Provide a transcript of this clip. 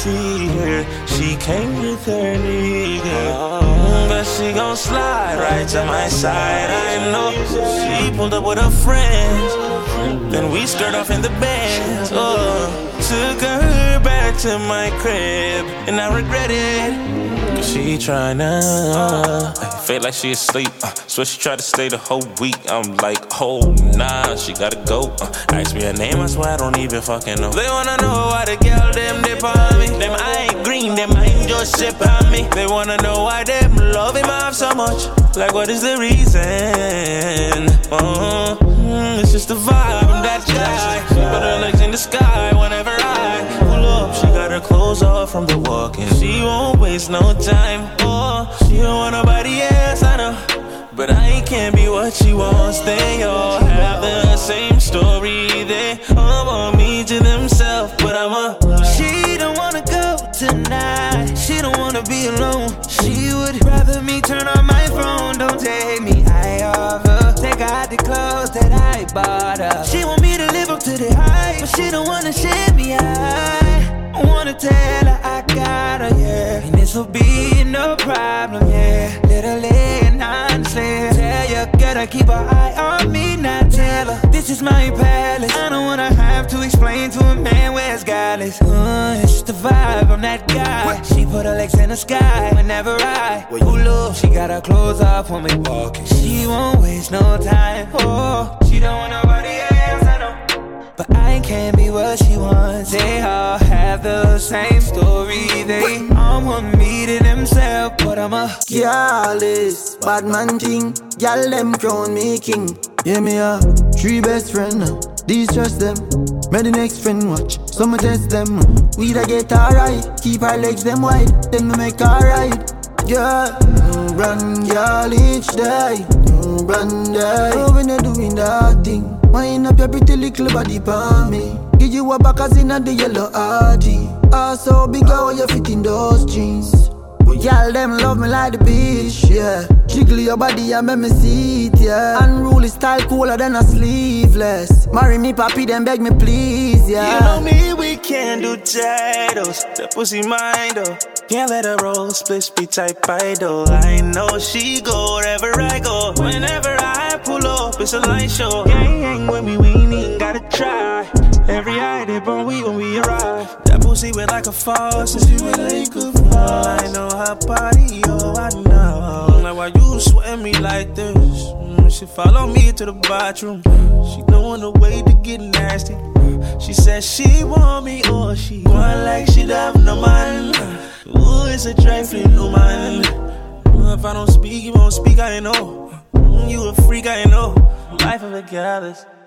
see her. She came with her nigga, but she gon' slide right to my side. I know she pulled up with her friends, then we skirt off in the Benz. Took her back to my crib, and I regret it. Cause she tryna feel like she asleep. So she tried to stay the whole week. I'm like, oh nah, she gotta go. Ask me her name, I swear I don't even fucking know. They wanna know why the girl them dip on me. Them I ain't green, them I ain't just sip on me. They wanna know why them love him off so much. Like what is the reason? It's just the vibe, I'm that guy. She put her legs in the sky whenever I pull up. She got her clothes off from the walking. She won't waste no time. She don't want nobody else, I know. But I can't be what she wants. They all have the same story. They all want me to themselves, but She don't wanna go tonight. She don't wanna be alone. She would rather me turn on my phone. Don't take me high off her. Take out the clothes that I bought her. She want me to live up to the hype, but she don't wanna share me. I wanna tell her I got her, yeah. And this'll be no problem, yeah. Literally and honestly, tell you gotta keep her eye on me. Not tell her this is my palace. I don't wanna have to explain to a man where it's godless. It's just the vibe, I'm that guy. She put her legs in the sky whenever I pull up. She got her clothes off when we walking. She won't waste no time. She don't want nobody else, I know. But I can't be what she wants. They all have the same story. They all want me to themselves, but I'm a careless, bad man thing. Y'all them crown me king. Yeah, me a 3 best friend now. These trust them. May the next friend watch. Some test them. We da get alright. Keep our legs them wide. Then we make alright. Yeah, run, girl, each day. Run, day. Oh, when you're doing that thing, wind up your pretty little body for me. Give you a back as in the yellow RG. Also big how you fit in those jeans. Y'all them love me like the beach, yeah. Jiggle your body and make me see it, yeah. Unruly style cooler than a sleeveless. Marry me, papi, then beg me please, yeah. You know me, we can't do titles. That pussy mine though. Can't let her roll, split be type idol. I know she go wherever I go. Whenever I pull up, it's a light show. Gang with me, we ain't gotta try. Every eye dip on we when we arrive. That pussy went like a faucet. She went like a faucet. I know her body, oh I know. Like why you sweating me like this? She follow me to the bathroom. She knowin' the way to get nasty. She said she want me or she want like she have no man. Ooh, it's a trifling no man. If I don't speak, you won't speak, I know. You a freak, I know. Life of a goddess.